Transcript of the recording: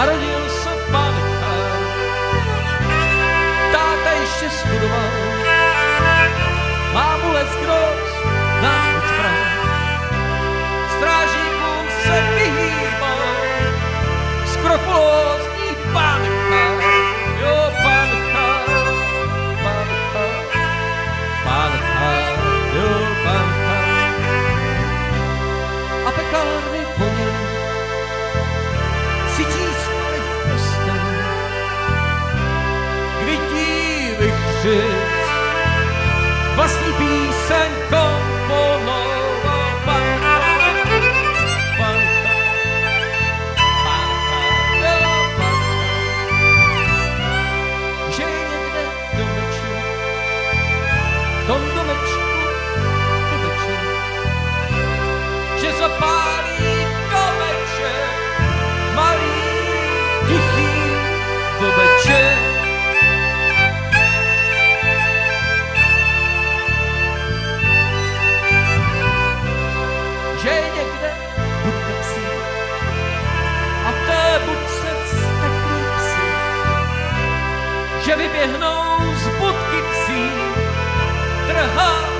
narodil se pánka, táta ještě studoval, mámu leckdos náč bral, strážníkům se vyhýbal, skrupulózní pánka, jo pánka, pánka, pánka, jo pánka. A pekárny po něm si tískali v posteli, květí vychřic, vlastní píseň komponoval pánka, pánka, pánka, jo pánka. Že je někde domeček, tom domečku domeček, že zapálí domeček, malý, tichý domeček. Že je někde budka psí a v té budce vzteklí psi, že vyběhnou z budky psí, trhá